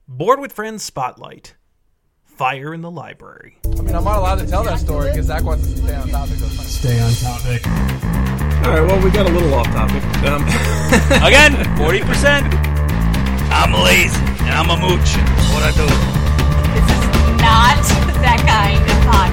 Board with Friends Spotlight. Fire in the library. I mean, I'm not allowed to tell that story because Zach wants to stay on topic. Stay on topic. All right, well, we got a little off topic. Again, 40%. I'm lazy, and I'm a mooch. That's what I do. This is not that kind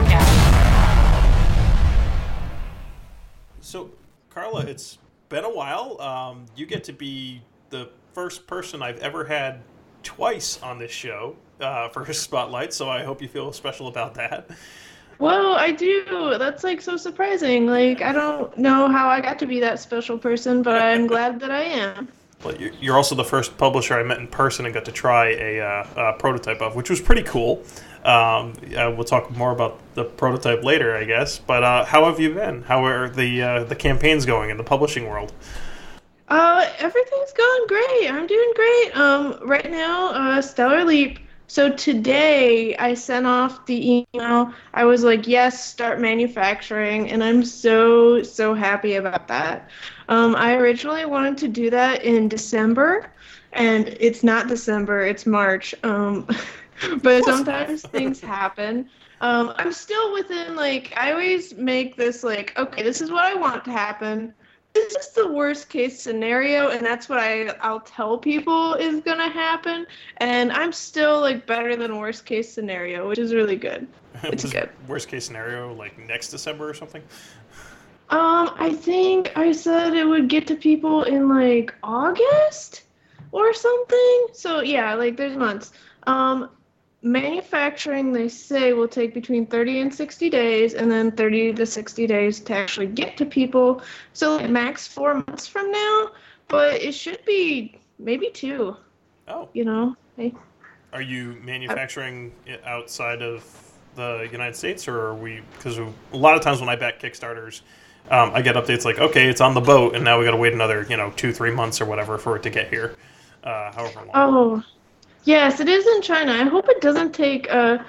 of podcast. So, Carla, it's been a while. You get to be the first person I've ever had twice on this show for his Spotlight, so I hope you feel special about that. Well, I do. That's so surprising. I don't know how I got to be that special person, but I'm glad that I am. Well, you're also the first publisher I met in person and got to try a prototype of, which was pretty cool. We'll talk more about the prototype later, I guess. But how have you been? How are the campaigns going in the publishing world? Everything's going great. I'm doing great. Right now, Stellar Leap. So today I sent off the email. I was like, yes, start manufacturing, and I'm so happy about that. I originally wanted to do that in December, and it's not December, it's March. But sometimes things happen. I'm still within, I always make this, okay, this is what I want to happen. This is the worst case scenario, and that's what I'll tell people is going to happen. And I'm still, better than worst case scenario, which is really good. It's good. Worst case scenario, next December or something? I think I said it would get to people in, August or something. So, yeah, there's months. Manufacturing, they say, will take between 30 and 60 days, and then 30 to 60 days to actually get to people. So max 4 months from now, but it should be maybe 2. Oh. Hey. Are you manufacturing it outside of the United States, or are we? Because a lot of times when I back Kickstarters, I get updates okay, it's on the boat, and now we got to wait another 2-3 months or whatever for it to get here. However long. Oh. Yes, it is in China. I hope it doesn't take 2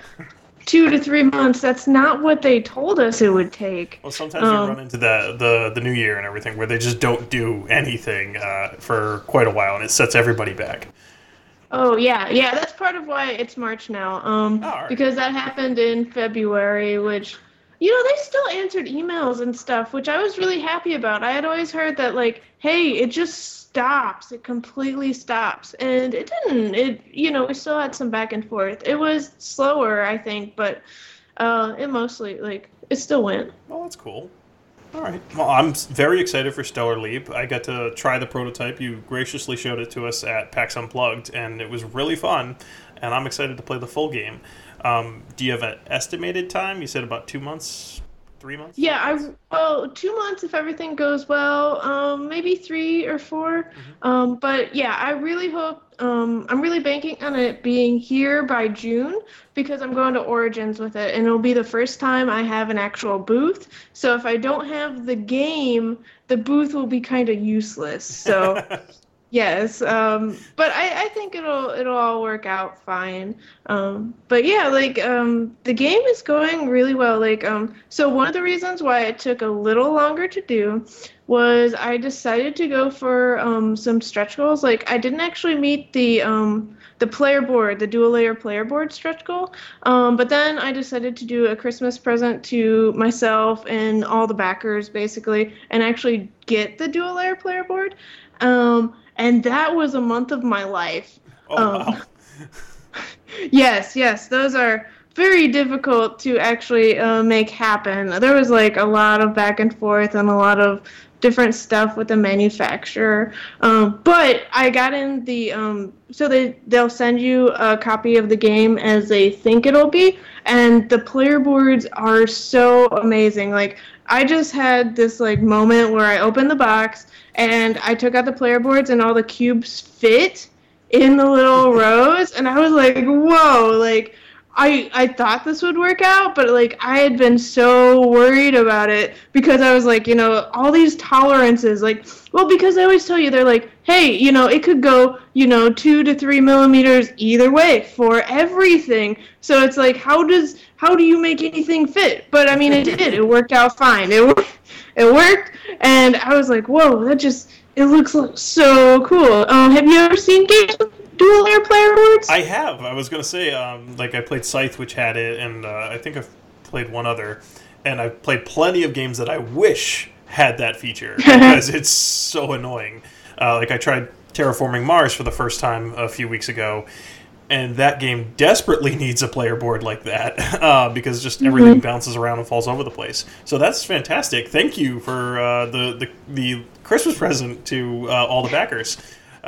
to 3 months. That's not what they told us it would take. Well, sometimes you run into the new year and everything where they just don't do anything for quite a while, and it sets everybody back. Oh, yeah. That's part of why it's March now. Right. Because that happened in February, which, they still answered emails and stuff, which I was really happy about. I had always heard that, hey, it just stops. It completely stops. And it didn't. We still had some back and forth. It was slower, I think, but it mostly, it still went. Well, that's cool. All right. Well, I'm very excited for Stellar Leap. I got to try the prototype. You graciously showed it to us at PAX Unplugged, and it was really fun, and I'm excited to play the full game. Do you have an estimated time? You said about 2 months? 3 months? Yeah, 2 months if everything goes well, maybe 3 or 4. Mm-hmm. But yeah, I really hope, I'm really banking on it being here by June because I'm going to Origins with it, and it'll be the first time I have an actual booth. So if I don't have the game, the booth will be kind of useless. So yes, but I think it'll all work out fine. But yeah, the game is going really well. So one of the reasons why it took a little longer to do was I decided to go for some stretch goals. I didn't actually meet the player board, the dual layer player board stretch goal. But then I decided to do a Christmas present to myself and all the backers basically, and actually get the dual layer player board. And that was a month of my life. Oh, wow. Yes, those are very difficult to actually make happen. There was a lot of back and forth and a lot of different stuff with the manufacturer. But I got in the, so they'll send you a copy of the game as they think it'll be, and the player boards are so amazing. I just had this moment where I opened the box and I took out the player boards and all the cubes fit in the little rows, and I was whoa, I thought this would work out, but I had been so worried about it because I was all these tolerances, because I always tell you, they're hey, it could go, 2 to 3 millimeters either way for everything. So it's how do you make anything fit? But I mean, it did. It worked out fine. It worked, and I was whoa, it looks so cool. Have you ever seen games dual-layer player boards? I have. I was going to say, like, I played Scythe, which had it, and I think I've played one other. And I've played plenty of games that I wish had that feature, because it's so annoying. Like, I tried Terraforming Mars for the first time a few weeks ago, and that game desperately needs a player board like that, because just everything bounces around and falls over the place. So that's fantastic. Thank you for the Christmas present to all the backers.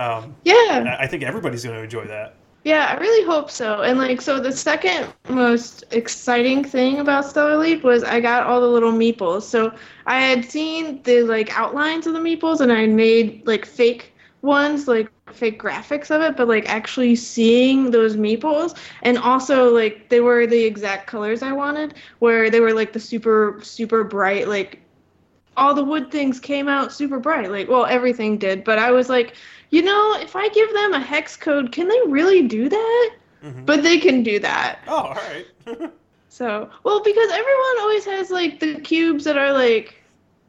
Yeah. I think everybody's going to enjoy that. Yeah, I really hope so. And like, so the second most exciting thing about Stellar Leap was I got all the little meeples. So I had seen the like outlines of the meeples, and I made like fake ones, like fake graphics of it, but like actually seeing those meeples, and also like they were the exact colors I wanted, where they were like the super bright, like all the wood things came out super bright, like, well, everything did, but I was like, you know, if I give them a hex code, can they really do that? But they can do that. Oh, all right. So, well, because everyone always has like the cubes that are like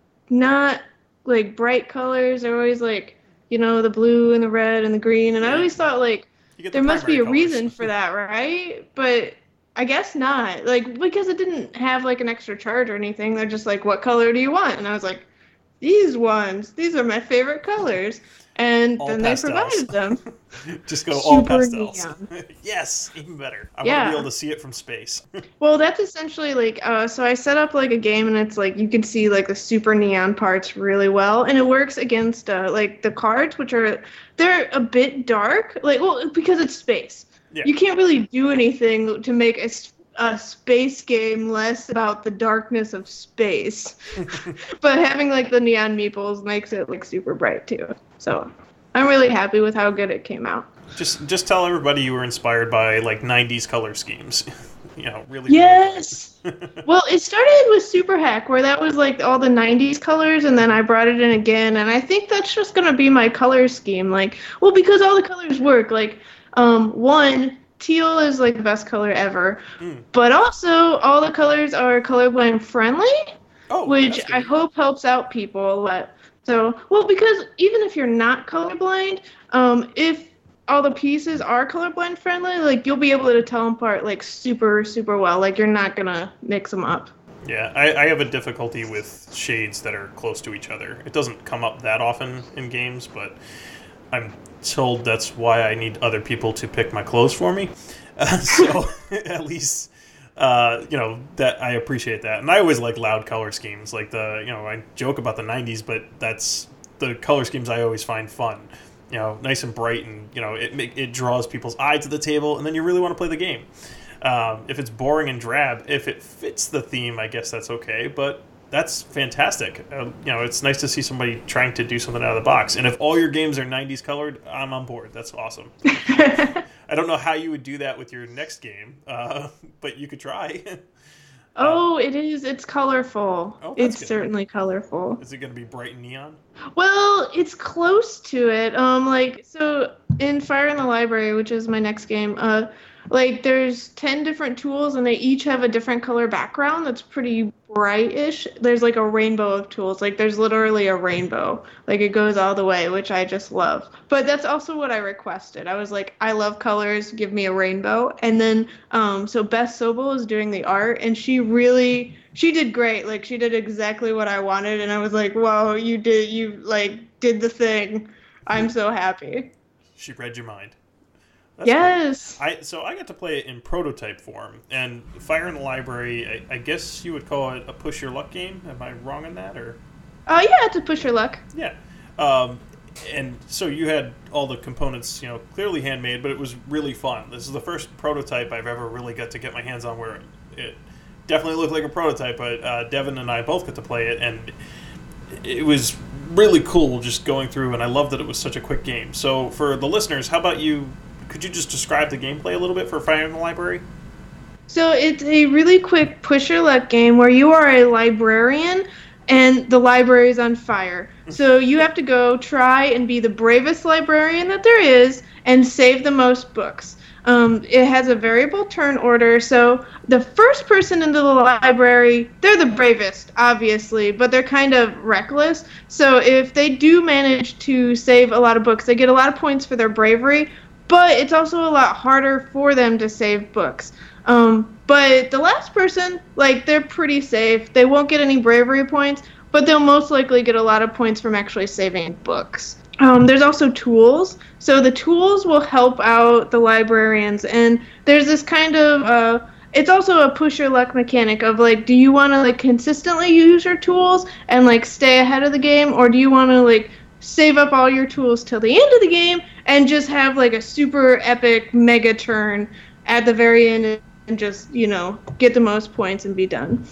not like bright colors. They're always like, you know, the blue and the red and the green. And I always thought like there must be a reason for that, right? But I guess not. Like, because it didn't have like an extra charge or anything. They're just like, what color do you want? And I was like, these ones. These are my favorite colors. And all then pastels. They provided them. Just go all Super pastels. neon. Yes, even better. I want to be able to see it from space. Well, that's essentially like, so I set up like a game, and it's like you can see like the super neon parts really well, and it works against like the cards, which they're a bit dark, like, well, because it's space. Yeah. You can't really do anything to make a space game less about the darkness of space. But having like the neon meeples makes it like super bright too. So I'm really happy with how good it came out. Just tell everybody you were inspired by like 90s color schemes. You know, really. Yes. Well, it started with Super Hack, where that was like all the 90s colors, and then I brought it in again, and I think that's just going to be my color scheme. Like, well, because all the colors work. Like, one, teal is like the best color ever, but also all the colors are colorblind friendly, which I hope helps out people a lot. So, well, because even if you're not colorblind, if all the pieces are colorblind friendly, like you'll be able to tell them apart like super well. Like you're not gonna mix them up. Yeah, I have a difficulty with shades that are close to each other. It doesn't come up that often in games, but I'm told that's why I need other people to pick my clothes for me. So at least, you know, that I appreciate that. And I always like loud color schemes. Like I joke about the 90s, but that's the color schemes I always find fun. You know, nice and bright, and you know, it draws people's eye to the table, and then you really want to play the game. If it's boring and drab, if it fits the theme, I guess that's okay. But that's fantastic. You know, it's nice to see somebody trying to do something out of the box. And if all your games are 90s colored, I'm on board. That's awesome. I don't know how you would do that with your next game, but you could try. Oh, it is. It's colorful. Oh, it's good. Certainly colorful. Is it going to be bright and neon? Well, it's close to it. Like, so in Fire in the Library, which is my next game, like there's 10 different tools, and they each have a different color background that's pretty brightish. There's like a rainbow of tools. Like there's literally a rainbow. Like it goes all the way, which I just love. But that's also what I requested. I was like, I love colors, give me a rainbow. And then so Beth Sobel is doing the art, and she did great. Like she did exactly what I wanted, and I was like, whoa, you did the thing. I'm so happy. She read your mind. That's yes. Cool. So I got to play it in prototype form, and Fire in the Library, I guess you would call it a push your luck game. Am I wrong on that, or? Yeah, it's a push your luck. Yeah. And so you had all the components, you know, clearly handmade, but it was really fun. This is the first prototype I've ever really got to get my hands on where it definitely looked like a prototype, but Devin and I both got to play it, and it was really cool just going through, and I love that it was such a quick game. So for the listeners, how about could you just describe the gameplay a little bit for Fire in the Library? So it's a really quick push your luck game where you are a librarian and the library is on fire. So you have to go try and be the bravest librarian that there is and save the most books. It has a variable turn order, so the first person into the library, they're the bravest, obviously, but they're kind of reckless. So if they do manage to save a lot of books, they get a lot of points for their bravery, but it's also a lot harder for them to save books. But the last person, like, they're pretty safe. They won't get any bravery points, but they'll most likely get a lot of points from actually saving books. There's also tools. So the tools will help out the librarians, and there's this kind of it's also a push your luck mechanic of, like, do you want to, like, consistently use your tools and, like, stay ahead of the game, or do you want to, like, save up all your tools till the end of the game and just have, like, a super epic mega turn at the very end and just, you know, get the most points and be done.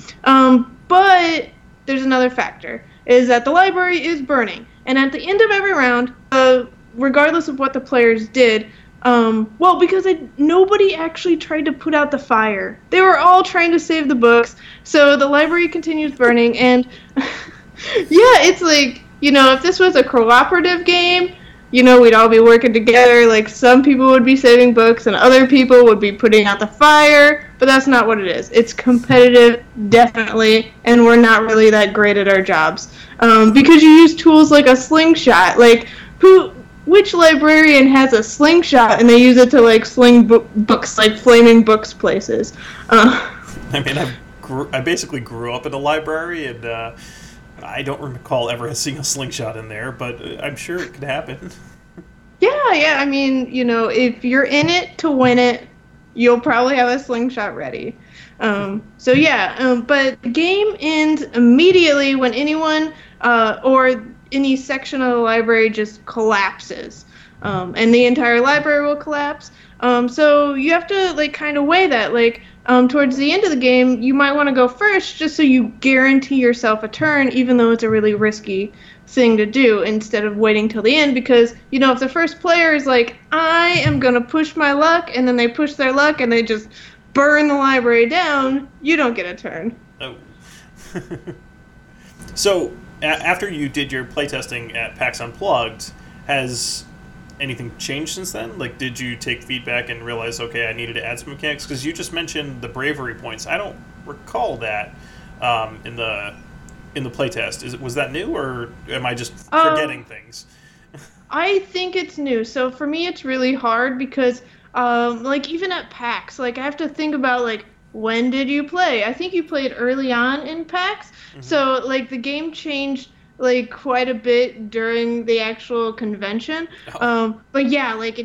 But there's another factor, is that the library is burning. And at the end of every round, regardless of what the players did, because nobody actually tried to put out the fire. They were all trying to save the books, so the library continues burning, and yeah, it's like, you know, if this was a cooperative game, you know, we'd all be working together, like, some people would be saving books and other people would be putting out the fire, but that's not what it is. It's competitive, definitely, and we're not really that great at our jobs. Because you use tools like a slingshot, like, which librarian has a slingshot and they use it to, like, sling books, like flaming books places? I mean, I basically grew up in a library, and I don't recall ever seeing a slingshot in there, but I'm sure it could happen. Yeah, I mean, you know, if you're in it to win it, you'll probably have a slingshot ready. But the game ends immediately when anyone or any section of the library just collapses, and the entire library will collapse. So you have to, like, kind of weigh that, like, towards the end of the game, you might want to go first just so you guarantee yourself a turn, even though it's a really risky thing to do, instead of waiting till the end, because, you know, if the first player is like, I am going to push my luck, and then they push their luck and they just burn the library down, you don't get a turn. Oh. So, after you did your playtesting at PAX Unplugged, has anything changed since then? Like, did you take feedback and realize, okay, I needed to add some mechanics? Because you just mentioned the bravery points. I don't recall that in the playtest. Was that new, or am I just forgetting things? I think it's new. So for me, it's really hard because, like, even at PAX, like, I have to think about, like, when did you play? I think you played early on in PAX. Mm-hmm. So, like, the game changed, like, quite a bit during the actual convention. Oh. But yeah, like,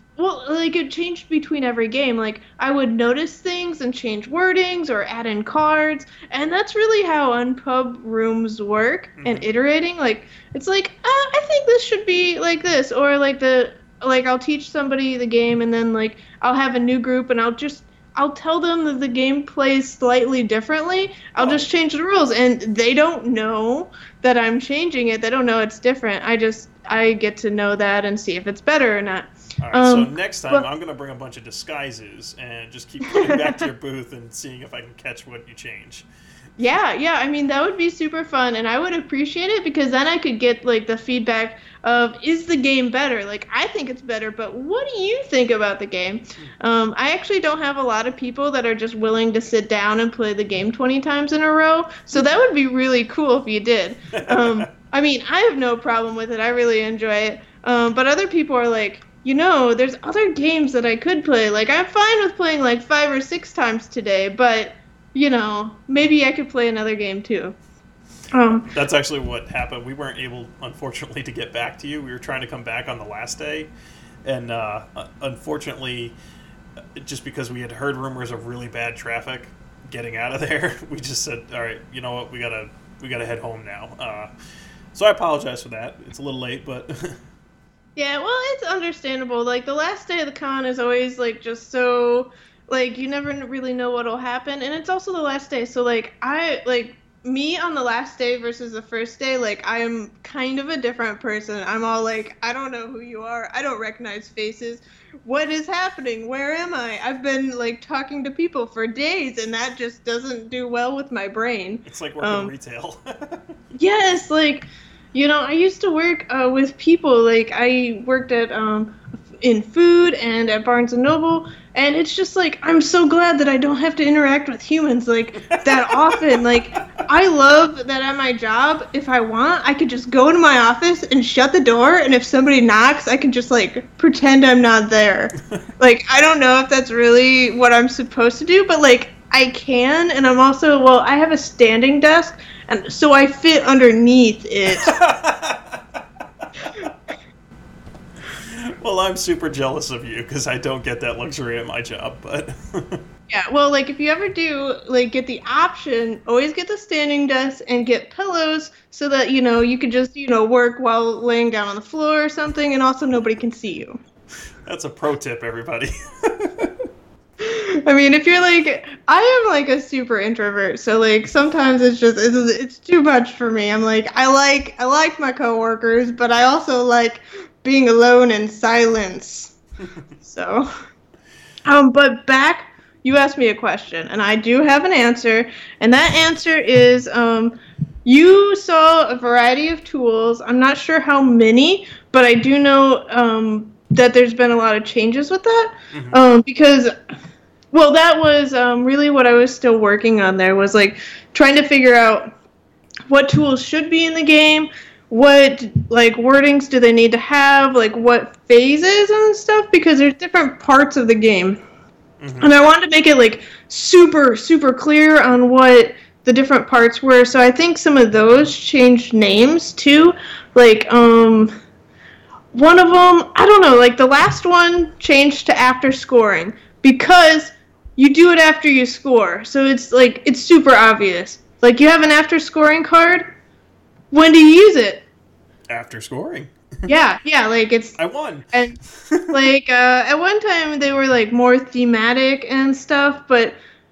it changed between every game. Like, I would notice things and change wordings or add in cards, and that's really how Unpub rooms work. Mm-hmm. And iterating, like, it's like, I think this should be like this, or like I'll teach somebody the game, and then, like, I'll have a new group, and I'll tell them that the game plays slightly differently. I'll just change the rules, and they don't know that I'm changing it. They don't know it's different. I get to know that and see if it's better or not. All right, so next time I'm going to bring a bunch of disguises and just keep going back to your booth and seeing if I can catch what you change. Yeah, I mean, that would be super fun, and I would appreciate it, because then I could get, like, the feedback of, is the game better? Like, I think it's better, but what do you think about the game? I actually don't have a lot of people that are just willing to sit down and play the game 20 times in a row, so that would be really cool if you did. I mean, I have no problem with it. I really enjoy it. But other people are like, you know, there's other games that I could play. Like, I'm fine with playing, like, 5 or 6 times today, but, you know, maybe I could play another game too. That's actually what happened. We weren't able, unfortunately, to get back to you. We were trying to come back on the last day, and unfortunately, just because we had heard rumors of really bad traffic getting out of there, we just said, all right, you know what, we gotta head home now. So I apologize for that. It's a little late, but... Yeah, well, it's understandable. Like, the last day of the con is always, like, just so... Like, you never really know what'll happen, and it's also the last day, so, like, me on the last day versus the first day, like, I am kind of a different person. I'm all like, I don't know who you are, I don't recognize faces, what is happening, where am I? I've been, like, talking to people for days, and that just doesn't do well with my brain. It's like working retail. Yes, like, you know, I used to work with people, like, I worked at, in food and at Barnes & Noble, and it's just like, I'm so glad that I don't have to interact with humans like that often. Like, I love that at my job, if I want, I could just go into my office and shut the door, and if somebody knocks, I can just like pretend I'm not there. Like, I don't know if that's really what I'm supposed to do, but like, I can, and I'm also, well, I have a standing desk, and so I fit underneath it. Well, I'm super jealous of you because I don't get that luxury at my job, but... Yeah, well, like, if you ever do, like, get the option, always get the standing desk and get pillows so that, you know, you can just, you know, work while laying down on the floor or something, and also nobody can see you. That's a pro tip, everybody. I mean, if you're like, I am like a super introvert, so like sometimes it's too much for me. I'm like, I like my coworkers, but I also like being alone in silence. So, but back, you asked me a question, and I do have an answer, and that answer is, you saw a variety of tools. I'm not sure how many, but I do know that there's been a lot of changes with that, because. Well, that was really what I was still working on there, was like trying to figure out what tools should be in the game, what like wordings do they need to have, like what phases and stuff, because there's different parts of the game. And I wanted to make it like super, super clear on what the different parts were. So I think some of those changed names too. Like, one of them, I don't know, like the last one changed to after scoring, because you do it after you score. So it's like, it's super obvious. Like, you have an after scoring card. When do you use it? After scoring. Yeah, like it's... I won. And like, at one time they were like more thematic and stuff, but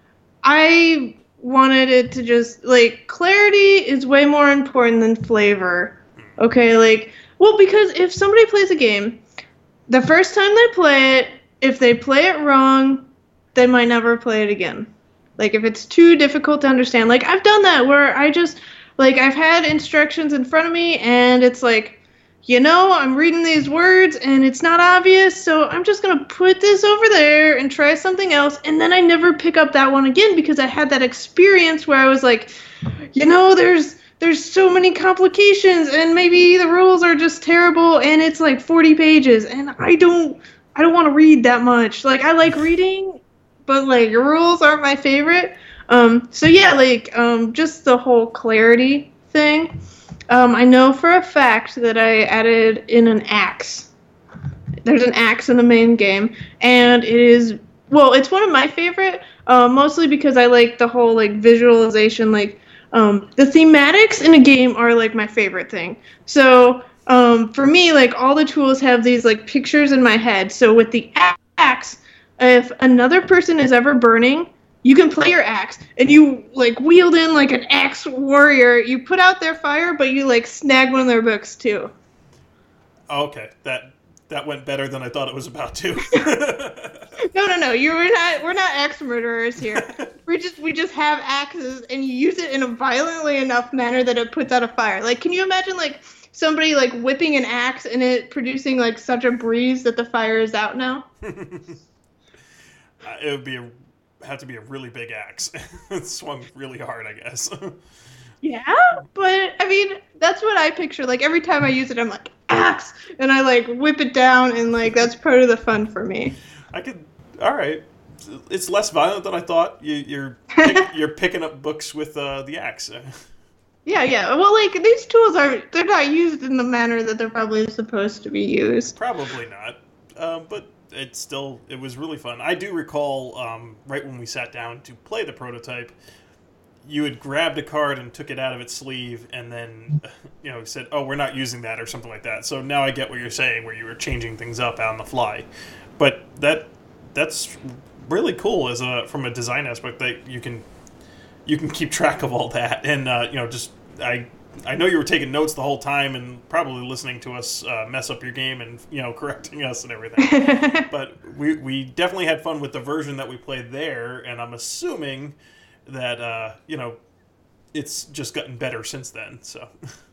I wanted it to just, like, clarity is way more important than flavor. Okay, like, well, because if somebody plays a game, the first time they play it, if they play it wrong, they might never play it again. Like, if it's too difficult to understand. Like, I've done that where I just, like, I've had instructions in front of me, and it's like, you know, I'm reading these words, and it's not obvious, so I'm just going to put this over there and try something else, and then I never pick up that one again, because I had that experience where I was like, you know, there's so many complications, and maybe the rules are just terrible, and it's like 40 pages, and I don't want to read that much. Like, I like reading, but like rules aren't my favorite. So yeah, like just the whole clarity thing. I know for a fact that I added in an axe. There's an axe in the main game, and it is, well, it's one of my favorite, mostly because I like the whole like visualization, like the thematics in a game are like my favorite thing. So for me, like all the tools have these like pictures in my head. So with the axe, if another person is ever burning, you can play your axe, and you like wield in like an axe warrior. You put out their fire, but you like snag one of their books too. Okay, that went better than I thought it was about to. No. We're not axe murderers here. We just have axes, and you use it in a violently enough manner that it puts out a fire. Like, can you imagine like somebody like whipping an axe and it producing like such a breeze that the fire is out now? It would have to be a really big axe. It swung really hard, I guess. Yeah, but I mean, that's what I picture. Like, every time I use it, I'm like, axe! And I like whip it down, and like that's part of the fun for me. All right. It's less violent than I thought. You're picking up books with the axe. Yeah. Well, like, these tools they're not used in the manner that they're probably supposed to be used. Probably not. But it was really fun. I do recall, right when we sat down to play the prototype, you had grabbed a card and took it out of its sleeve, and then, you know, said, "Oh, we're not using that," or something like that. So now I get what you're saying, where you were changing things up on the fly. But that's really cool from a design aspect, that you can keep track of all that, and you know, just I know you were taking notes the whole time and probably listening to us mess up your game and, you know, correcting us and everything. But we definitely had fun with the version that we played there, and I'm assuming that, you know, it's just gotten better since then. So.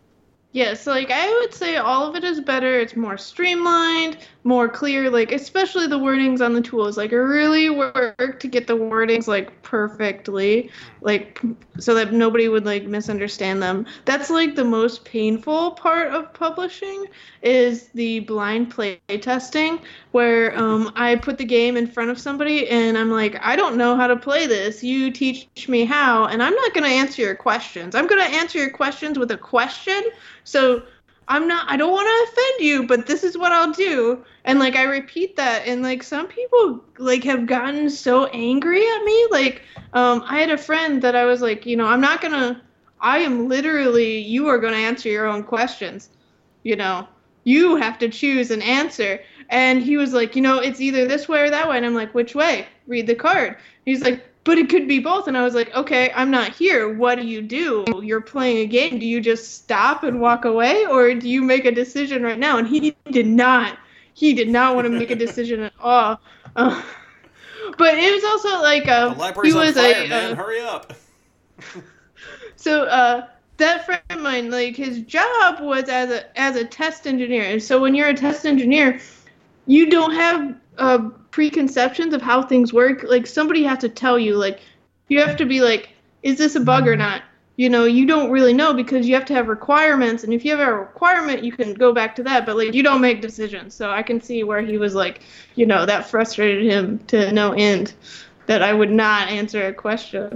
Yeah, so like I would say all of it is better. It's more streamlined, more clear, like especially the wordings on the tools. Like I really work to get the wordings like perfectly, like so that nobody would like misunderstand them. That's like the most painful part of publishing is the blind play testing where I put the game in front of somebody and I'm like, I don't know how to play this. You teach me how, and I'm not going to answer your questions. I'm going to answer your questions with a question. So I don't want to offend you, but this is what I'll do. And like I repeat that, and like some people like have gotten so angry at me. Like I had a friend that I was like, I am literally, you are gonna answer your own questions. You have to choose an answer. And he was like, it's either this way or that way. And I'm like, which way? Read the card. He's like, but it could be both. And I was like, okay, I'm not here. What do you do? You're playing a game. Do you just stop and walk away? Or do you make a decision right now? And he did not. He did not want to make a decision at all. But it was also like the library's on fire, man. Hurry up. So that friend of mine, like his job was as a test engineer. And so when you're a test engineer, you don't have preconceptions of how things work. Like somebody has to tell you, like you have to be like, is this a bug or not? You don't really know because you have to have requirements, and if you have a requirement, you can go back to that, but like you don't make decisions. So I can see where he was like, that frustrated him to no end that I would not answer a question.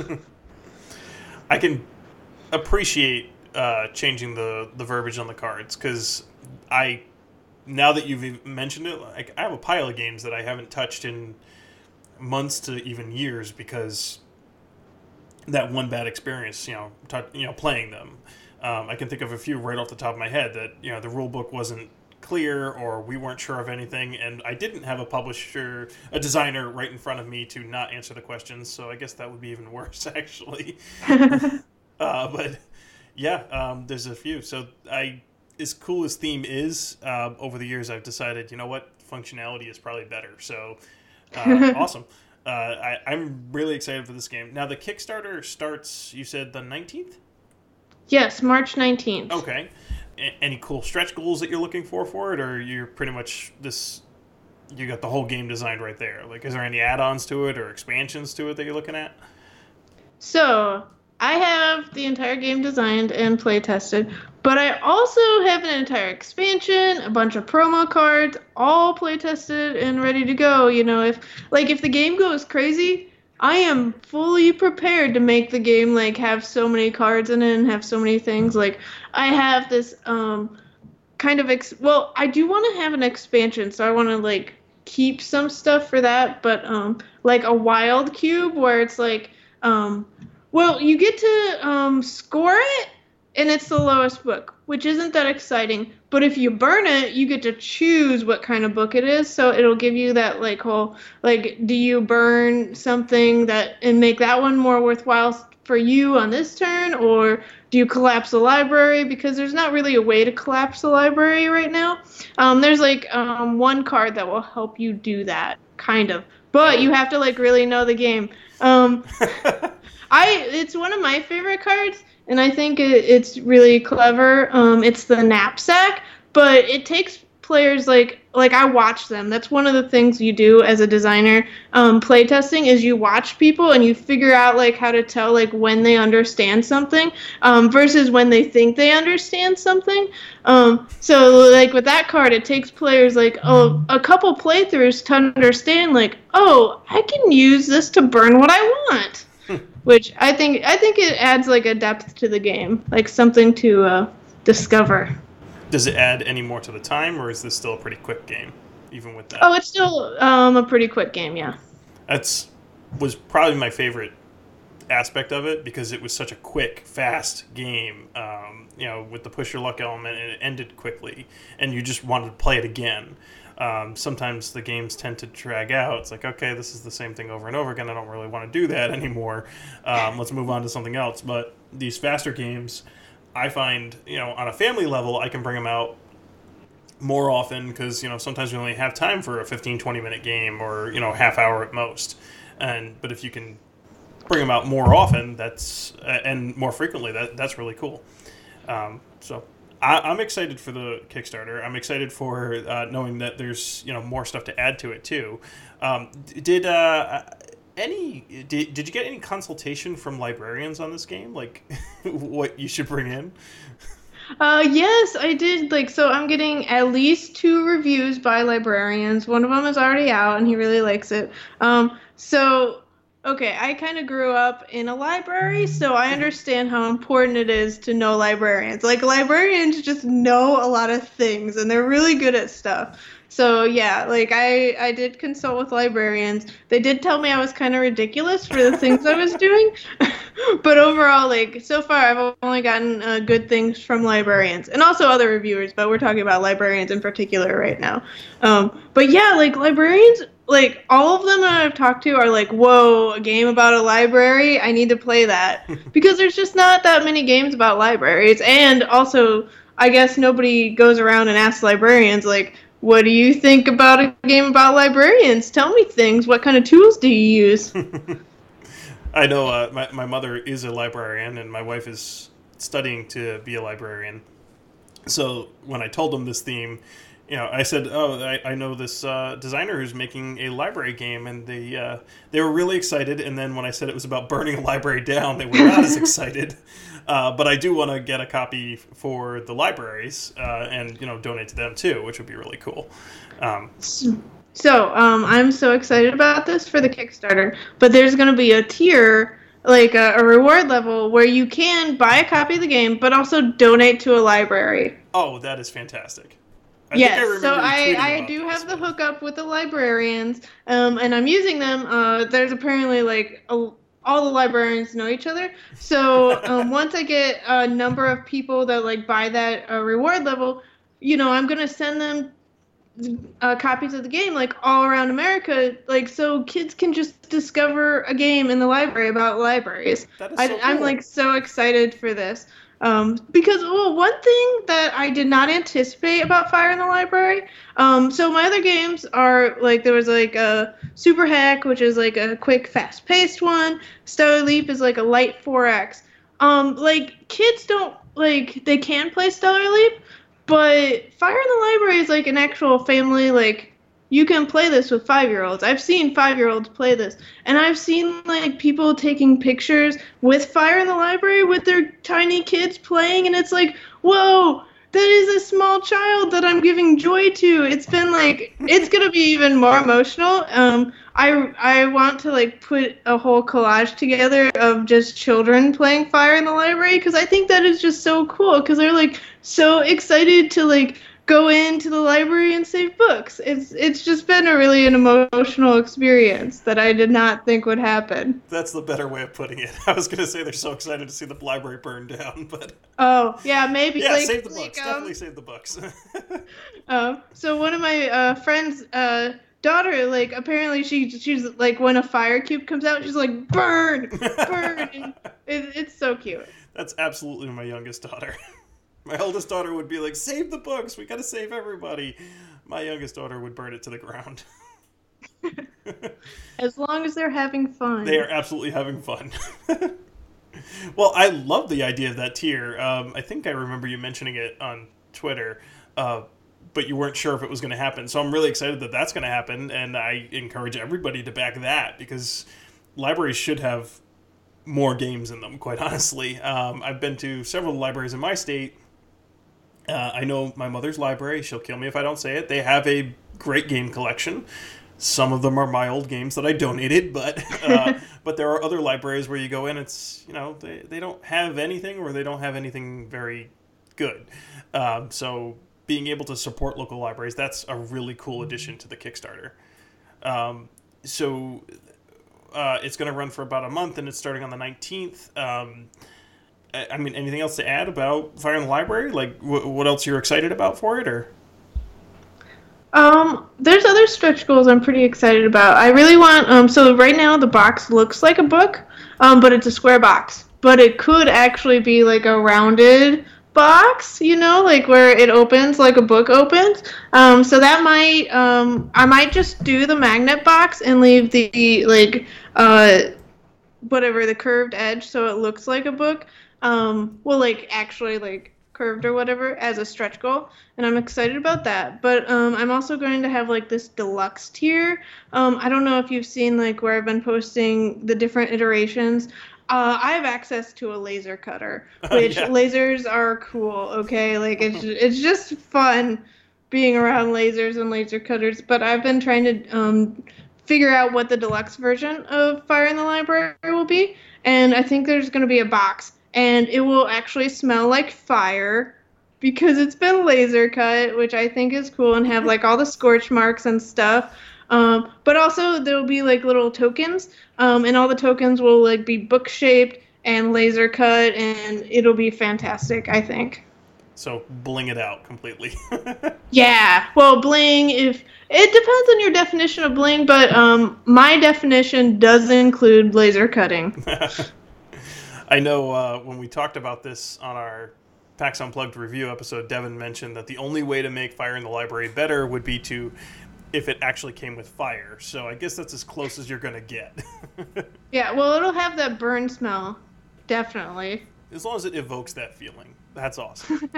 I can appreciate changing the verbiage on the cards because now that you've mentioned it, like I have a pile of games that I haven't touched in months to even years because that one bad experience, playing them. I can think of a few right off the top of my head that, the rule book wasn't clear or we weren't sure of anything, and I didn't have a designer right in front of me to not answer the questions, so I guess that would be even worse, actually. But, yeah, there's a few. So as cool as theme is, over the years I've decided, functionality is probably better. So, awesome. I'm really excited for this game. Now, the Kickstarter starts, you said, the 19th? Yes, March 19th. Okay. Any cool stretch goals that you're looking for it, or you're pretty much you got the whole game designed right there? Like, is there any add-ons to it or expansions to it that you're looking at? So, I have the entire game designed and play tested, but I also have an entire expansion, a bunch of promo cards, all play tested and ready to go. If the game goes crazy, I am fully prepared to make the game like have so many cards in it and have so many things. Like I have this kind of I do want to have an expansion, so I want to like keep some stuff for that, but like a wild cube where it's like you get to score it, and it's the lowest book, which isn't that exciting. But if you burn it, you get to choose what kind of book it is. So it'll give you that whole, do you burn something and make that one more worthwhile for you on this turn, or do you collapse the library? Because there's not really a way to collapse the library right now. There's one card that will help you do that, kind of. But you have to really know the game. It's one of my favorite cards, and I think it's really clever. It's the knapsack, but it takes players like I watch them. That's one of the things you do as a designer. Playtesting is you watch people and you figure out how to tell when they understand something versus when they think they understand something. So with that card, it takes players a couple playthroughs to understand I can use this to burn what I want. Which I think it adds a depth to the game, something to discover. Does it add any more to the time, or is this still a pretty quick game, even with that? Oh, it's still a pretty quick game, yeah. Was probably my favorite aspect of it because it was such a quick, fast game. With the push your luck element, and it ended quickly, and you just wanted to play it again. Sometimes the games tend to drag out. It's okay, this is the same thing over and over again. I don't really want to do that anymore. Let's move on to something else. But these faster games, I find, on a family level, I can bring them out more often because, sometimes we only have time for a 15, 20-minute game or, half hour at most. But if you can bring them out more often, and more frequently, that's really cool. So I'm excited for the Kickstarter. I'm excited for knowing that there's more stuff to add to it too. Did you get any consultation from librarians on this game, like what you should bring in? Yes, I did. So I'm getting at least 2 reviews by librarians. One of them is already out, and he really likes it. Okay, I kind of grew up in a library, so I understand how important it is to know librarians. Librarians just know a lot of things, and they're really good at stuff. So, yeah, I did consult with librarians. They did tell me I was kind of ridiculous for the things I was doing. But overall, so far, I've only gotten good things from librarians. And also other reviewers, but we're talking about librarians in particular right now. But, yeah, librarians... all of them that I've talked to are whoa, a game about a library? I need to play that. Because there's just not that many games about libraries. And also, I guess nobody goes around and asks librarians, what do you think about a game about librarians? Tell me things. What kind of tools do you use? I know my mother is a librarian, and my wife is studying to be a librarian. So when I told them this theme... I said, I know this designer who's making a library game, and they were really excited. And then when I said it was about burning a library down, they were not as excited. But I do want to get a copy for the libraries and donate to them too, which would be really cool. I'm so excited about this for the Kickstarter. But there's going to be a tier, a reward level, where you can buy a copy of the game, but also donate to a library. Oh, that is fantastic. Yes, so I do have the hookup with the librarians, and I'm using them. There's apparently all the librarians know each other. So once I get a number of people that buy that reward level, I'm gonna send them copies of the game all around America, so kids can just discover a game in the library about libraries. That is so cool. I'm so excited for this. Because one thing that I did not anticipate about Fire in the Library, so my other games are there was a Super Hack, which is a quick, fast-paced one. Stellar Leap is a light 4X. Kids don't they can play Stellar Leap, but Fire in the Library is an actual family you can play this with 5-year-olds. I've seen 5-year-olds play this. And I've seen, people taking pictures with Fire in the Library with their tiny kids playing. And it's whoa, that is a small child that I'm giving joy to. It's been, it's going to be even more emotional. I want to, put a whole collage together of just children playing Fire in the Library. Because I think that is just so cool. Because they're, so excited to, go into the library and save books. It's just been an emotional experience that I did not think would happen. That's the better way of putting it. I was going to say they're so excited to see the library burn down, but... Oh, yeah, maybe. Yeah, save the books. Definitely save the books. So one of my friends' daughter, apparently she's when a fire cube comes out, she's burn! Burn! It's so cute. That's absolutely my youngest daughter. My oldest daughter would be save the books, we gotta save everybody. My youngest daughter would burn it to the ground. As long as they're having fun. They are absolutely having fun. Well, I love the idea of that tier. I think I remember you mentioning it on Twitter, but you weren't sure if it was going to happen. So I'm really excited that that's going to happen, and I encourage everybody to back that, because libraries should have more games in them, quite honestly. I've been to several libraries in my state. I know my mother's library. She'll kill me if I don't say it. They have a great game collection. Some of them are my old games that I donated, but there are other libraries where you go in, it's, they don't have anything, or they don't have anything very good. So being able to support local libraries, that's a really cool addition to the Kickstarter. So it's going to run for about a month, and it's starting on the 19th. Anything else to add about Fire in the Library? What else you're excited about for it, or? There's other stretch goals I'm pretty excited about. I really want, so right now the box looks like a book, but it's a square box. But it could actually be a rounded box, where it opens like a book opens. So that might, I might just do the magnet box and leave the, the curved edge so it looks like a book. Actually, curved or whatever as a stretch goal, and I'm excited about that. But I'm also going to have like this deluxe tier. I don't know if you've seen like where I've been posting the different iterations. I have access to a laser cutter, which lasers are cool. Okay, like it's just fun being around lasers and laser cutters. But I've been trying to figure out what the deluxe version of Fire in the Library will be, and I think there's going to be a box, and it will actually smell like fire because it's been laser cut, which I think is cool, and have like all the scorch marks and stuff. But also there will be like little tokens, and all the tokens will like be book shaped and laser cut, and it'll be fantastic, I think. So bling it out completely. Yeah, well, bling, if it depends on your definition of bling, but my definition does include laser cutting. I know when we talked about this on our PAX Unplugged review episode, Devin mentioned that the only way to make Fire in the Library better would be if it actually came with fire. So I guess that's as close as you're going to get. Yeah, well, it'll have that burn smell, definitely. As long as it evokes that feeling. That's awesome.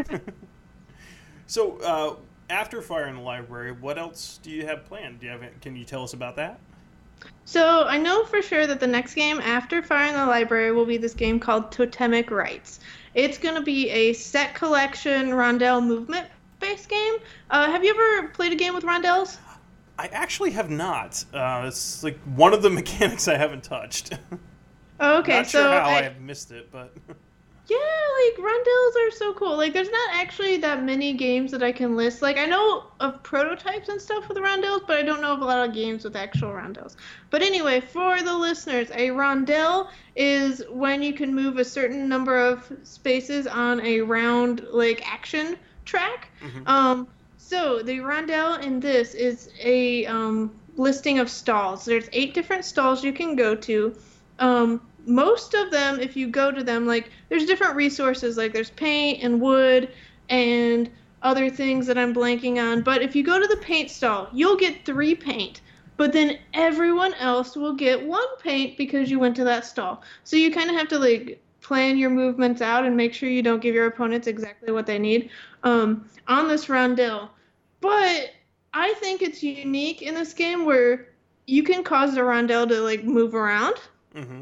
So, after Fire in the Library, what else do you have planned? Can you tell us about that? So, I know for sure that the next game after Fire in the Library will be this game called Totemic Rites. It's going to be a set collection rondel movement-based game. Have you ever played a game with rondels? I actually have not. It's like one of the mechanics I haven't touched. Okay, not sure how I have missed it, but... Yeah, like, rondels are so cool. Like, there's not actually that many games that I can list. Like, I know of prototypes and stuff with rondels, but I don't know of a lot of games with actual rondels. But anyway, for the listeners, a rondel is when you can move a certain number of spaces on a round, like, action track. Mm-hmm. So, the rondel in this is a listing of stalls. There's 8 different stalls you can go to. Most of them, if you go to them, like, there's different resources, like there's paint and wood and other things that I'm blanking on. But if you go to the paint stall, you'll get 3 paint. But then everyone else will get 1 paint because you went to that stall. So you kind of have to, like, plan your movements out and make sure you don't give your opponents exactly what they need on this rondel. But I think it's unique in this game where you can cause the rondel to, like, move around. Mm-hmm.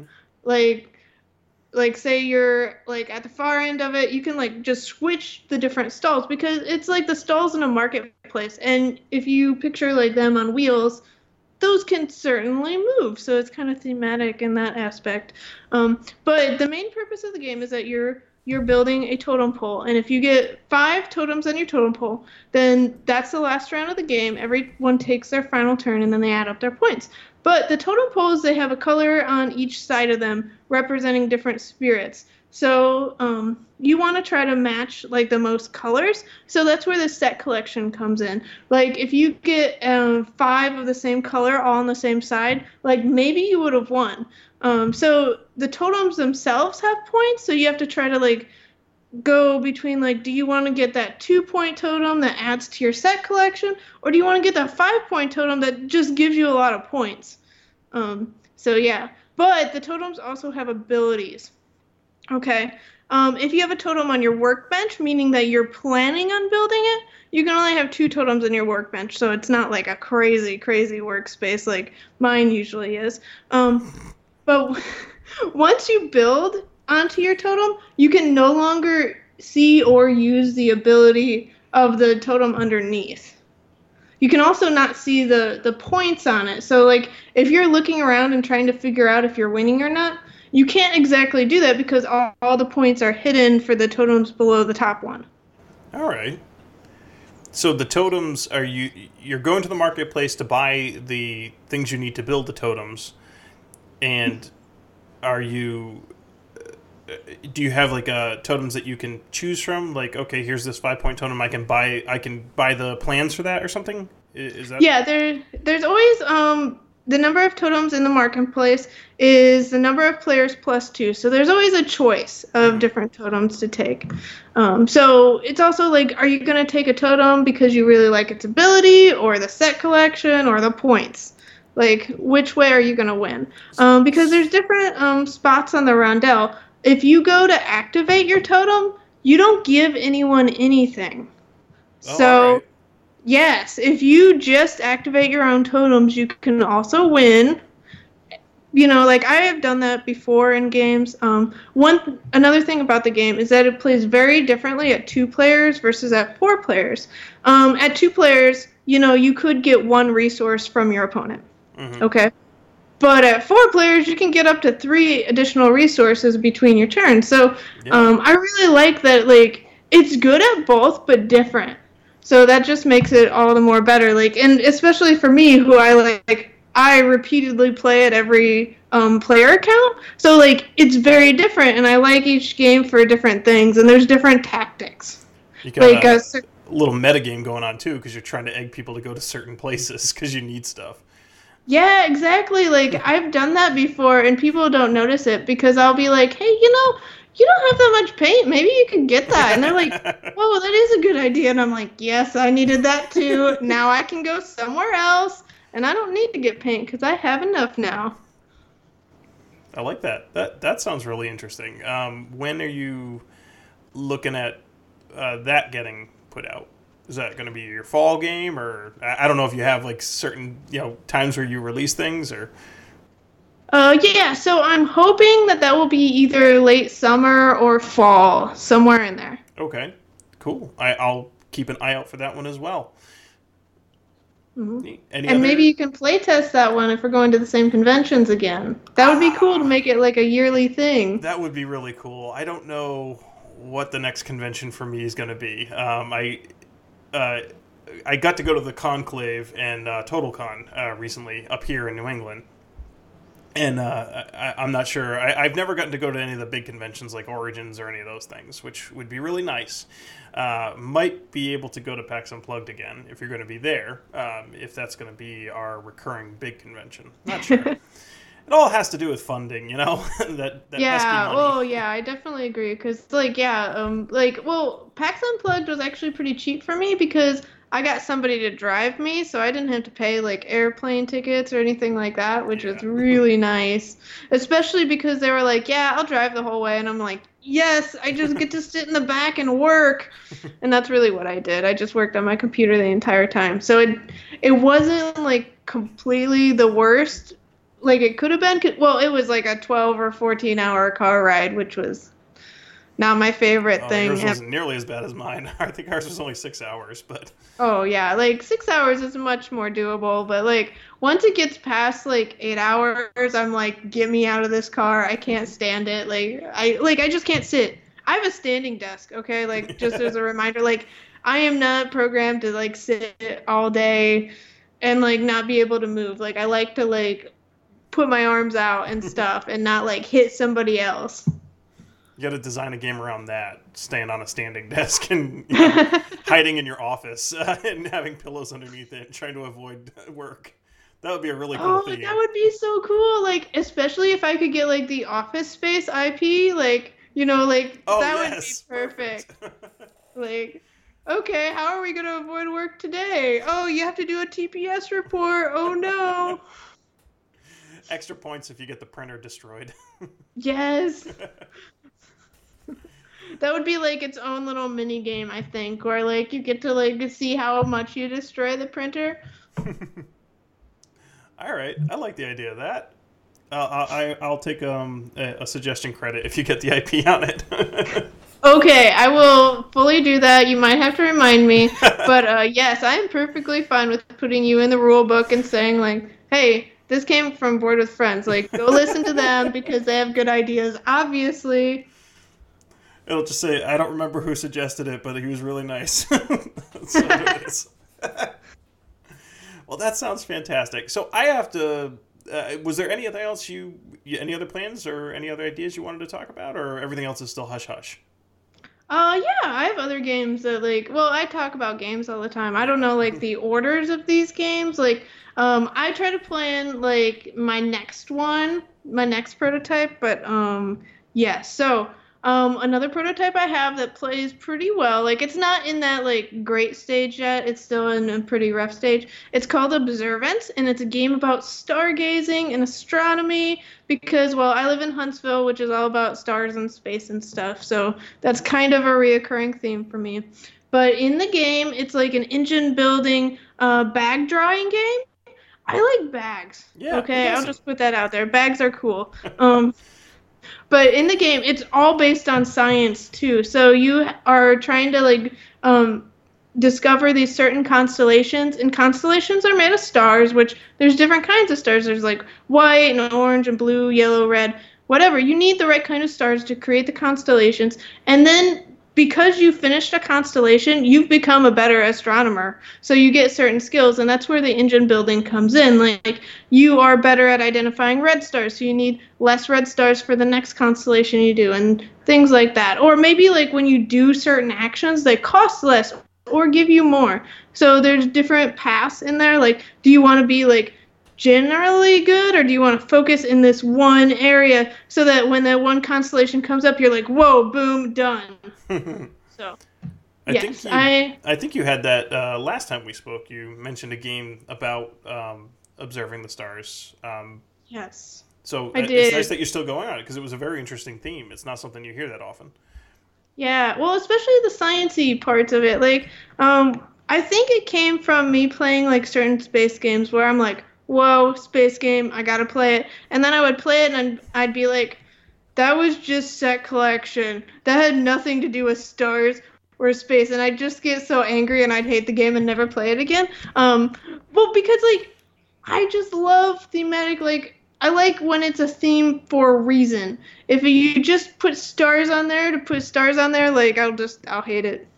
Like say you're like at the far end of it, you can like just switch the different stalls because it's like the stalls in a marketplace, and if you picture like them on wheels, those can certainly move, so it's kind of thematic in that aspect. But the main purpose of the game is that you're building a totem pole, and if you get 5 totems on your totem pole, then that's the last round of the game. Everyone takes their final turn, and then they add up their points. But the totem poles, they have a color on each side of them representing different spirits. So you want to try to match like the most colors. So that's where the set collection comes in. Like if you get 5 of the same color all on the same side, like maybe you would have won. So the totems themselves have points. So you have to try to like go between like, do you want to get that 2-point totem that adds to your set collection, or do you want to get that 5-point totem that just gives you a lot of points? So yeah, but the totems also have abilities. Okay, if you have a totem on your workbench, meaning that you're planning on building it, you can only have 2 totems on your workbench, so it's not like a crazy workspace like mine usually is. But once you build onto your totem, you can no longer see or use the ability of the totem underneath. You can also not see the points on it. So, like, if you're looking around and trying to figure out if you're winning or not, you can't exactly do that because all the points are hidden for the totems below the top one. All right. So the totems, you're going to the marketplace to buy the things you need to build the totems, and do you have like totems that you can choose from? Like, okay, here's this 5-point totem. I can buy the plans for that or something. Is that? Yeah, there's always the number of totems in the marketplace is the number of players plus 2. So there's always a choice of different totems to take. So it's also like, are you going to take a totem because you really like its ability, or the set collection, or the points? Like, which way are you going to win? Because there's different spots on the rondel. If you go to activate your totem, you don't give anyone anything. Oh, So, all right. yes, if you just activate your own totems, you can also win. Like I have done that before in games. Another thing about the game is that it plays very differently at 2 players versus at 4 players. At 2 players, you could get 1 resource from your opponent. Mm-hmm. Okay. But at 4 players, you can get up to 3 additional resources between your turns. So I really like that. Like, it's good at both, but different. So that just makes it all the more better. Like, and especially for me, who I repeatedly play at every player account. So like, it's very different, and I like each game for different things. And there's different tactics. You got Like a little metagame going on too, because you're trying to egg people to go to certain places because you need stuff. Yeah, exactly. Like, I've done that before, and people don't notice it because I'll be like, hey, you don't have that much paint. Maybe you could get that. And they're like, oh, that is a good idea. And I'm like, yes, I needed that too. Now I can go somewhere else, and I don't need to get paint because I have enough now. I like that. That sounds really interesting. When are you looking at that getting put out? Is that going to be your fall game, or I don't know if you have like certain times where you release things, or? Yeah. So I'm hoping that will be either late summer or fall, somewhere in there. Okay, cool. I'll keep an eye out for that one as well. Mm-hmm. Maybe you can play test that one if we're going to the same conventions again. That would be cool to make it like a yearly thing. That would be really cool. I don't know what the next convention for me is going to be. I got to go to the Conclave and TotalCon recently up here in New England. And I'm not sure. I've never gotten to go to any of the big conventions like Origins or any of those things, which would be really nice. Might be able to go to PAX Unplugged again if you're going to be there, if that's going to be our recurring big convention. Not sure. It all has to do with funding, that pesky money. Oh yeah, I definitely agree. Because PAX Unplugged was actually pretty cheap for me because I got somebody to drive me, so I didn't have to pay like airplane tickets or anything like that, which was really nice. Especially because they were like, "Yeah, I'll drive the whole way," and I'm like, "Yes, I just get to sit in the back and work," and that's really what I did. I just worked on my computer the entire time, so it wasn't like completely the worst. Like, it could have been, well, it was like a 12 or 14-hour car ride, which was not my favorite thing. Yours wasn't nearly as bad as mine. I think ours was only 6 hours, but... Oh, yeah, like, 6 hours is much more doable, but, like, once it gets past, like, 8 hours, I'm like, get me out of this car. I can't stand it. I just can't sit. I have a standing desk, okay? Like, just as a reminder, like, I am not programmed to, like, sit all day and, like, not be able to move. Like, I like to, like... put my arms out and stuff and not like hit somebody else. You got to design a game around that, staying on a standing desk and hiding in your office and having pillows underneath it, trying to avoid work. That would be a really cool thing. That would be so cool. Like, especially if I could get like the Office Space IP, like, that would be perfect. Like, okay, how are we going to avoid work today? Oh, you have to do a TPS report. Oh no. Extra points if you get the printer destroyed. Yes. That would be like its own little mini game, I think, where like you get to like see how much you destroy the printer. All right, I like the idea of that. I'll take a suggestion credit if you get the IP on it. Okay, I will fully do that. You might have to remind me, but yes, I am perfectly fine with putting you in the rule book and saying like, hey. This came from Board with Friends. Like, go listen to them because they have good ideas, obviously. It'll just say, I don't remember who suggested it, but he was really nice. That's what it is. Well, that sounds fantastic. So I have to... was there anything else any other plans or any other ideas you wanted to talk about, or everything else is still hush-hush? Yeah, I have other games that, like... Well, I talk about games all the time. I don't know, like, the orders of these games. Like... I try to plan, like, my next prototype, but, yeah, so, Another prototype I have that plays pretty well. Like, it's not in that, like, great stage yet. It's still in a pretty rough stage. It's called Observance, and it's a game about stargazing and astronomy because, well, I live in Huntsville, which is all about stars and space and stuff. So that's kind of a reoccurring theme for me. But in the game, it's like an engine-building bag drawing game. I like bags. Yeah, okay, I'll just put that out there. Bags are cool. But in the game, it's all based on science, too. So you are trying to, like, discover these certain constellations. And constellations are made of stars, which there's different kinds of stars. There's, like, white and orange and blue, yellow, red, whatever. You need the right kind of stars to create the constellations. And then because you finished a constellation, you've become a better astronomer. So you get certain skills, and that's where the engine building comes in. Like, you are better at identifying red stars, so you need less red stars for the next constellation you do, and things like that. Or maybe, like, when you do certain actions, they cost less or give you more. So there's different paths in there. Like, do you want to be, like, generally good, or do you want to focus in this one area so that when that one constellation comes up, you're like, whoa, boom, done. So, I think you had that last time we spoke. You mentioned a game about observing the stars. Yes. So I did. It's nice that you're still going on it because it was a very interesting theme. It's not something you hear that often. Yeah, well, especially the sciencey parts of it. Like, I think it came from me playing, like, certain space games where I'm like, whoa, space game, I gotta play it. And then I would play it and I'd be like, that was just set collection. That had nothing to do with stars or space. And I'd just get so angry and I'd hate the game and never play it again. Well, because, like, I just love thematic, like, I like when it's a theme for a reason. If you just put stars on there to put stars on there, like, I'll hate it.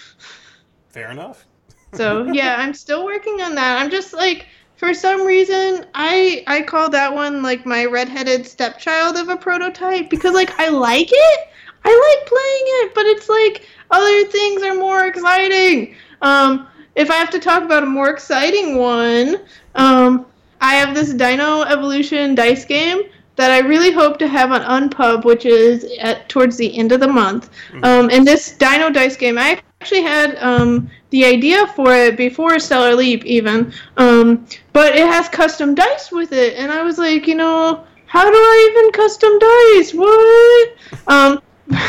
Fair enough. So, yeah, I'm still working on that. I'm just, like, for some reason, I call that one, like, my redheaded stepchild of a prototype because, like, I like it. I like playing it, but it's like other things are more exciting. If I have to talk about a more exciting one, I have this Dino Evolution dice game that I really hope to have on Unpub, which is towards the end of the month. And this Dino dice game, I actually had the idea for it before Stellar Leap even, but it has custom dice with it, and I was like, you know, how do I even custom dice? What?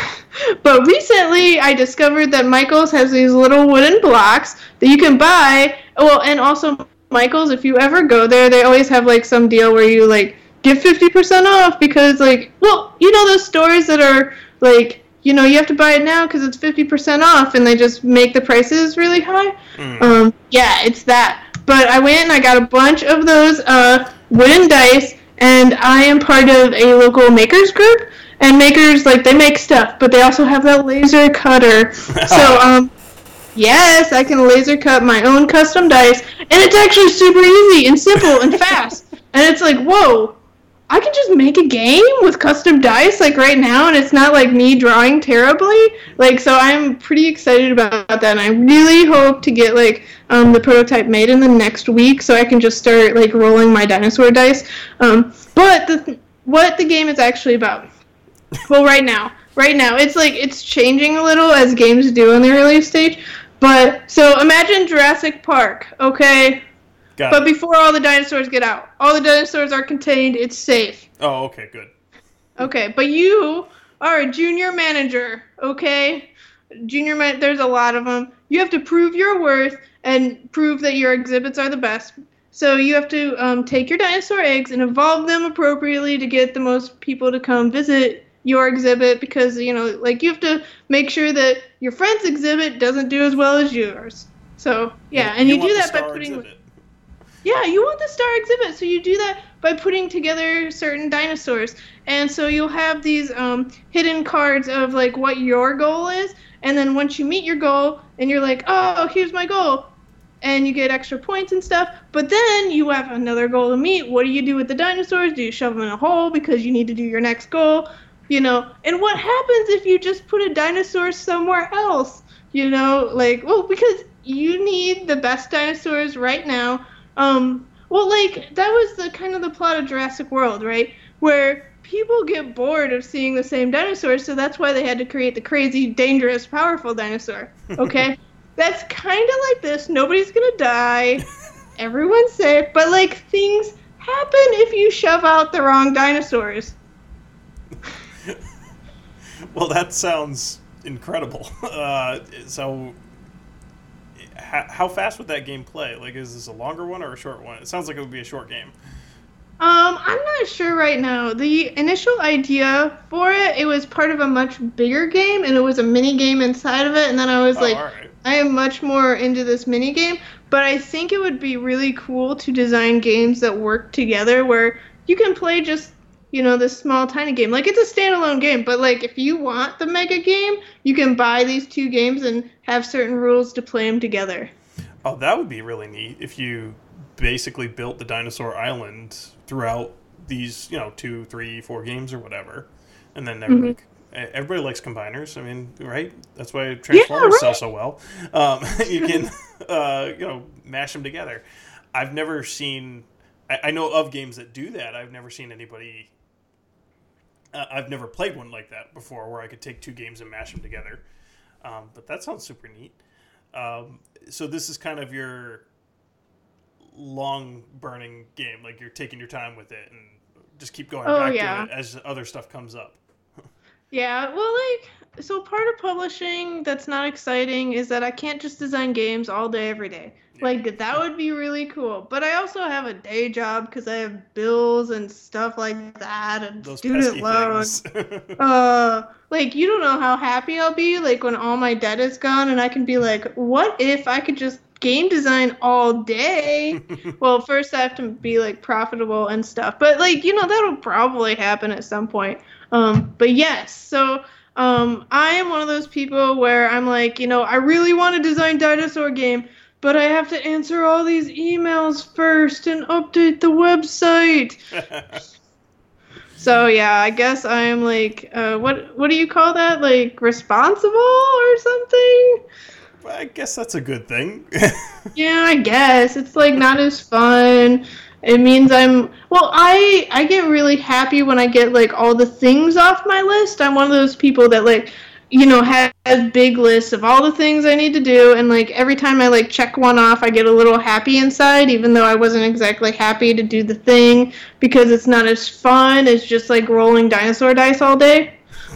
But recently I discovered that Michaels has these little wooden blocks that you can buy. Well, and also Michaels, if you ever go there, they always have, like, some deal where you, like, get 50% off because, like, well, you know those stores that are, like, you know, you have to buy it now because it's 50% off, and they just make the prices really high. Yeah, it's that. But I went and I got a bunch of those wooden dice, and I am part of a local makers group. And makers, like, they make stuff, but they also have that laser cutter. So, yes, I can laser cut my own custom dice, and it's actually super easy and simple and fast. And it's like, whoa, I can just make a game with custom dice, like, right now, and it's not, like, me drawing terribly. Like, so I'm pretty excited about that, and I really hope to get, like, the prototype made in the next week so I can just start, like, rolling my dinosaur dice. But what the game is actually about, well, right now, it's, like, it's changing a little as games do in the early stage. But, so imagine Jurassic Park, okay? But before all the dinosaurs get out, all the dinosaurs are contained, it's safe. Oh, okay, good. Okay, but you are a junior manager, okay? There's a lot of them. You have to prove your worth and prove that your exhibits are the best. So you have to take your dinosaur eggs and evolve them appropriately to get the most people to come visit your exhibit because, you know, like, you have to make sure that your friend's exhibit doesn't do as well as yours. So, yeah, and you do that by putting... Exhibit. Yeah, you want the star exhibit, so you do that by putting together certain dinosaurs. And so you'll have these hidden cards of, like, what your goal is, and then once you meet your goal, and you're like, oh, here's my goal, and you get extra points and stuff, but then you have another goal to meet. What do you do with the dinosaurs? Do you shove them in a hole because you need to do your next goal? You know, and what happens if you just put a dinosaur somewhere else? You know, like, well, because you need the best dinosaurs right now. Well, like, that was the kind of the plot of Jurassic World, right? Where people get bored of seeing the same dinosaurs, so that's why they had to create the crazy, dangerous, powerful dinosaur. Okay? That's kind of like this. Nobody's gonna die. Everyone's safe. But, like, things happen if you shove out the wrong dinosaurs. Well, that sounds incredible. So, how fast would that game play? Like, is this a longer one or a short one? It sounds like it would be a short game. I'm not sure right now. The initial idea for it was part of a much bigger game, and it was a mini game inside of it, and then I was like, all right. I am much more into this mini game, but I think it would be really cool to design games that work together where you can play just, this small tiny game. Like, it's a standalone game, but, like, if you want the mega game, you can buy these two games and have certain rules to play them together. Oh, that would be really neat if you basically built the dinosaur island throughout these, 2, 3, 4 games or whatever. And then everybody likes combiners. I mean, right? That's why Transformers sell so well. You can, mash them together. I've never seen... I know of games that do that. I've never seen anybody... I've never played one like that before where I could take two games and mash them together. But that sounds super neat. So this is kind of your long burning game. Like, you're taking your time with it and just keep going back to it as other stuff comes up. Yeah, well, like, so part of publishing that's not exciting is that I can't just design games all day, every day. Yeah. Like, that would be really cool. But I also have a day job because I have bills and stuff like that and those student loans. Like, you don't know how happy I'll be, like, when all my debt is gone and I can be like, what if I could just game design all day? Well, first I have to be, like, profitable and stuff. But, like, that'll probably happen at some point. But yes, so I am one of those people where I'm like, I really want to design dinosaur game, but I have to answer all these emails first and update the website. So yeah, I guess I am like, what do you call that? Like, responsible or something? Well, I guess that's a good thing. Yeah, I guess. It's like not as fun. It means I get really happy when I get like all the things off my list. I'm one of those people that like, has big lists of all the things I need to do, and like every time I like check one off, I get a little happy inside, even though I wasn't exactly happy to do the thing because it's not as fun as just like rolling dinosaur dice all day.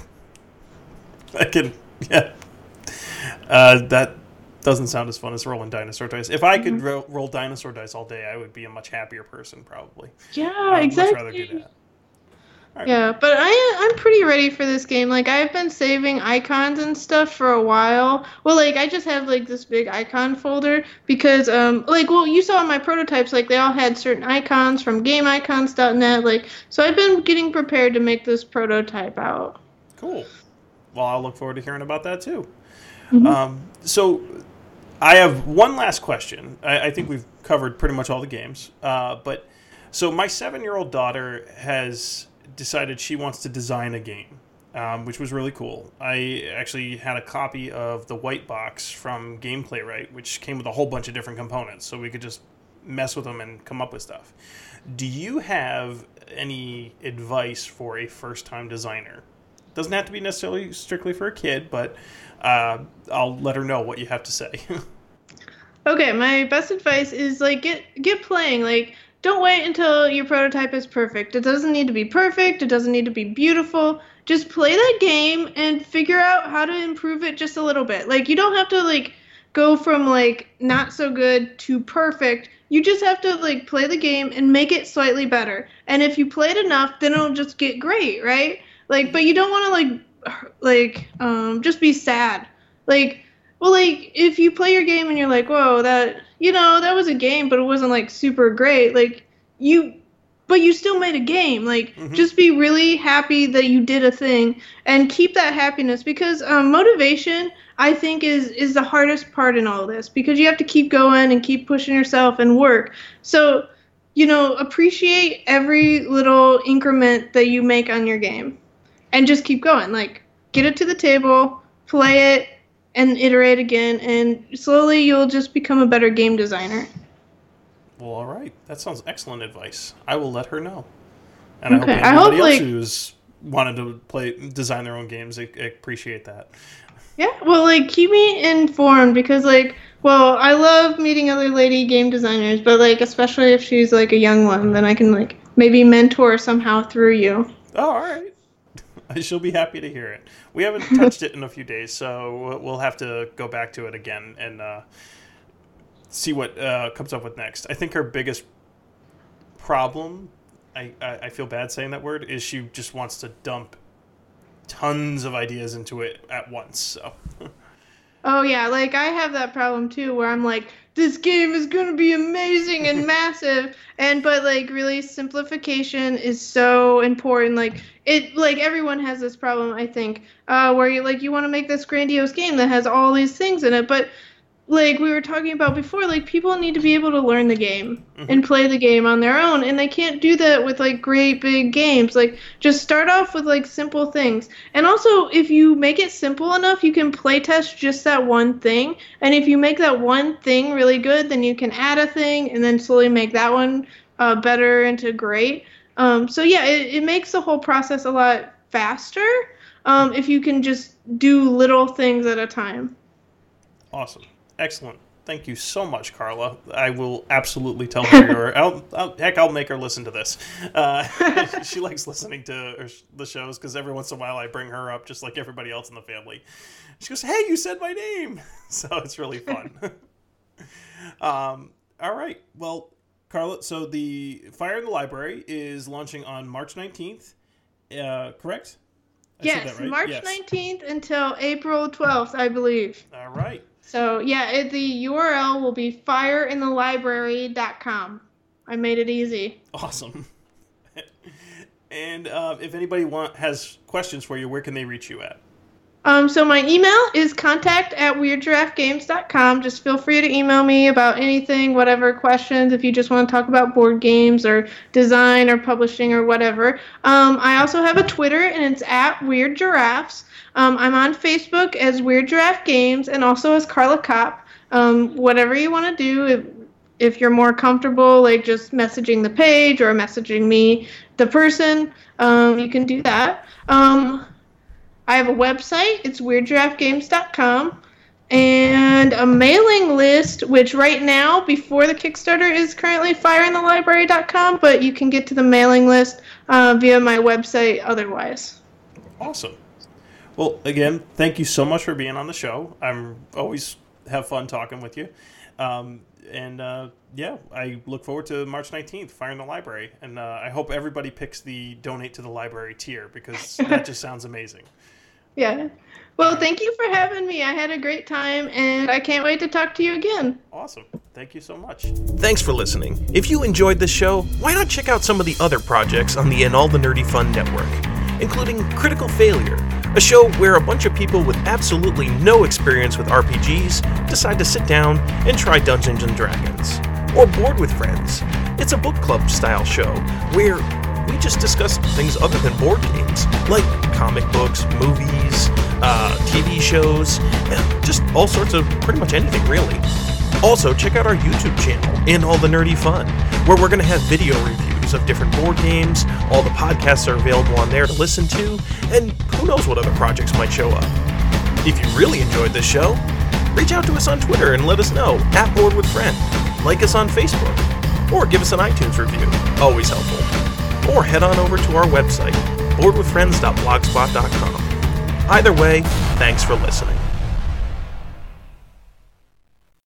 That doesn't sound as fun as rolling dinosaur dice. If I could roll dinosaur dice all day, I would be a much happier person, probably. Yeah, exactly. I'd much rather do that. Right. Yeah, but I'm pretty ready for this game. Like, I've been saving icons and stuff for a while. Well, like, I just have, like, this big icon folder because, you saw in my prototypes, like, they all had certain icons from GameIcons.net. Like, so I've been getting prepared to make this prototype out. Cool. Well, I'll look forward to hearing about that, too. Mm-hmm. So I have one last question. I think we've covered pretty much all the games. So my 7-year-old daughter has decided she wants to design a game, which was really cool. I actually had a copy of the white box from Game Playwright, which came with a whole bunch of different components, so we could just mess with them and come up with stuff. Do you have any advice for a first-time designer? Doesn't have to be necessarily strictly for a kid, but I'll let her know what you have to say. Okay, my best advice is, like, get playing. Like, don't wait until your prototype is perfect. It doesn't need to be perfect. It doesn't need to be beautiful. Just play that game and figure out how to improve it just a little bit. Like, you don't have to, like, go from, like, not so good to perfect. You just have to, like, play the game and make it slightly better. And if you play it enough, then it'll just get great, right? Like, but you don't want to, just be sad. Like, well, like, if you play your game and you're like, whoa, that was a game, but it wasn't, like, super great, like, but you still made a game. Like, just be really happy that you did a thing and keep that happiness because motivation, I think, is the hardest part in all of this because you have to keep going and keep pushing yourself and work. So, appreciate every little increment that you make on your game and just keep going. Like, get it to the table, play it, and iterate again, and slowly you'll just become a better game designer. Well, all right. That sounds excellent advice. I will let her know. And Okay. I hope anybody else who's wanted to design their own games, appreciate that. Yeah, well, like, keep me informed because, like, well, I love meeting other lady game designers, but, like, especially if she's, like, a young one, then I can, like, maybe mentor somehow through you. Oh, all right. She'll be happy to hear it. We haven't touched it in a few days, so we'll have to go back to it again and see what comes up with next. I think her biggest problem, I feel bad saying that word, is she just wants to dump tons of ideas into it at once. So. Oh, yeah, like, I have that problem, too, where I'm like, this game is going to be amazing and massive, but, like, really, simplification is so important. Like, everyone has this problem, I think, where you want to make this grandiose game that has all these things in it, but, like we were talking about before, like, people need to be able to learn the game and play the game on their own, and they can't do that with, like, great big games. Like, just start off with, like, simple things. And also, if you make it simple enough, you can playtest just that one thing, and if you make that one thing really good, then you can add a thing, and then slowly make that one better into great. So, yeah, it makes the whole process a lot faster if you can just do little things at a time. Awesome. Excellent. Thank you so much, Carla. I will absolutely tell her. I'll make her listen to this. She likes listening to the shows because every once in a while I bring her up, just like everybody else in the family. She goes, "Hey, you said my name," so it's really fun. All right. Well, Carla, so the Fire in the Library is launching on March 19th. Correct? Yes, right? March 19th until April 12th, I believe. All right. So, yeah, the URL will be fireinthelibrary.com. I made it easy. Awesome. And if anybody has questions for you, where can they reach you at? So my email is contact@weirdgiraffegames.com. Just feel free to email me about anything, whatever questions, if you just want to talk about board games or design or publishing or whatever. I also have a Twitter, and it's @WeirdGiraffes. I'm on Facebook as Weird Giraffe Games and also as Carla Kopp. Whatever you want to do, if you're more comfortable, like just messaging the page or messaging me, the person, you can do that. I have a website. It's weirdgiraffegames.com. And a mailing list, which right now, before the Kickstarter, is currently fireinthelibrary.com, but you can get to the mailing list via my website otherwise. Awesome. Well, again, thank you so much for being on the show. I'm always have fun talking with you. Yeah, I look forward to March 19th, Fire in the Library. And I hope everybody picks the donate to the library tier because that just sounds amazing. Yeah. Well, thank you for having me. I had a great time, and I can't wait to talk to you again. Awesome. Thank you so much. Thanks for listening. If you enjoyed this show, why not check out some of the other projects on the And All the Nerdy Fun Network, including Critical Failure, a show where a bunch of people with absolutely no experience with RPGs decide to sit down and try Dungeons & Dragons. Or Board with Friends. It's a book club style show where we just discuss things other than board games, like comic books, movies, TV shows, and just all sorts of pretty much anything, really. Also, check out our YouTube channel, And All the Nerdy Fun, where we're going to have video reviews of different board games. All the podcasts are available on there to listen to, and who knows what other projects might show up. If you really enjoyed this show, reach out to us on Twitter and let us know, @BoardWithFriend. Like us on Facebook, or give us an iTunes review, always helpful. Or head on over to our website, boardwithfriends.blogspot.com. Either way, thanks for listening.